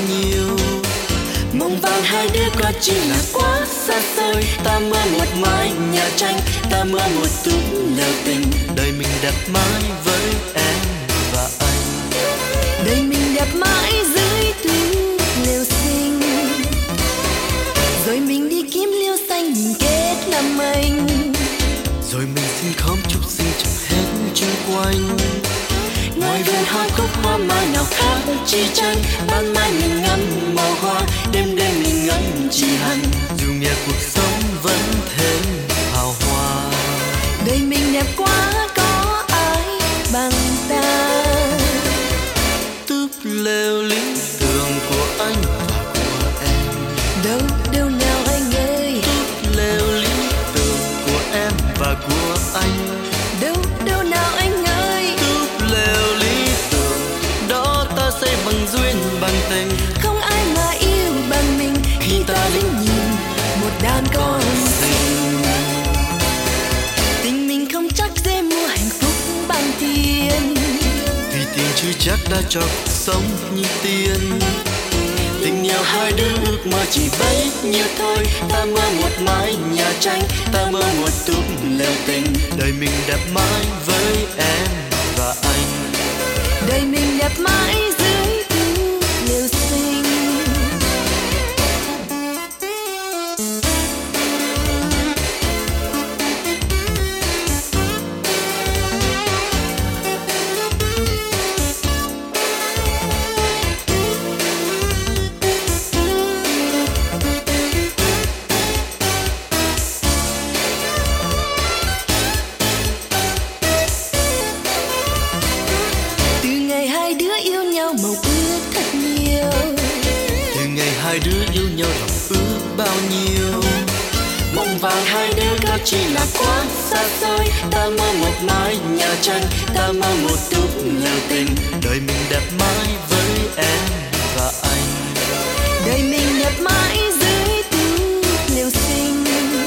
nhiêu. Mộng vàng hai đứa có chỉ là quá xa xôi. Ta mơ một mái nhà tranh, ta mơ một túp lều tình. Đời mình đẹp mãi với em và anh. Đời mình đẹp mãi dưới túp lều xinh. Rồi mình đi kiếm liêu xanh mình kết làm mình. Rồi mình xin khóm chúc sinh chẳng hết chung quanh. Ngoài vườn hoa cúc hoa mai nào khác chi chăng. Ban mai mình ngắm màu hoa, đêm đêm mình ngắm chỉ hằng. Dù nghe cuộc sống vẫn thêm hào hoa. Đời mình đẹp quá có ai bằng ta. Túp lều lý tưởng của anh và của em. Đâu đâu nào anh ơi. Túp lều lý tưởng của em và của anh. Đâu đâu nào anh ơi. Túp lều lý tưởng đó ta xây bằng duyên bằng tình. Không ai mà yêu bằng mình khi ta đứng nhìn một đàn con xinh. Tình mình không chắc dễ mua hạnh phúc bằng tiền. Vì tiền chưa chắc đã cho cuộc sống như tiền. Tình nhau hai đứa ước mơ chỉ bấy nhiêu thôi. Ta mơ một mái nhà tranh, ta mơ một túp lều tình. Đời mình đẹp mãi với em và anh. Đời mình đẹp mãi dưới túp lều xinh. Mộng ước thật nhiều. Từ ngày hai đứa yêu nhau lòng ước bao nhiêu. Mộng vàng hai đứa có chỉ là quá xa xôi. Ta mơ một mái nhà tranh, ta mơ một túp lều tình. Đời mình đẹp mãi với em và anh. Đời mình đẹp mãi dưới túp lều xinh.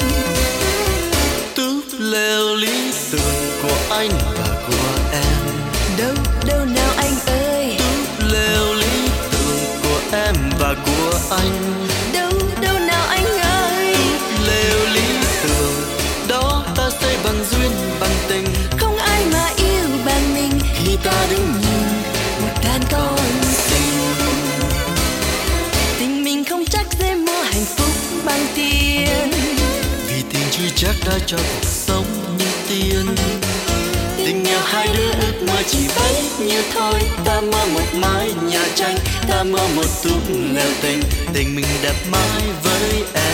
Túp lều lý tưởng của anh và của em. Đâu đâu nào anh ơi. Lều lý tưởng của em và của anh. Đâu đâu nào anh ơi. Lều lý tưởng đó ta xây bằng duyên bằng tình. Không ai mà yêu bằng mình khi ta đứng nhìn một đàn con xinh. Tình mình không chắc dễ mua hạnh phúc bằng tiền. Vì tiền chưa chắc đã cho cuộc sống như tiền. Tình nhau hai đứa ước mơ chỉ bấy nhiêu thôi. Ta mơ một mái nhà tranh, ta mơ một túp lều tình. Tình mình đẹp mãi với em.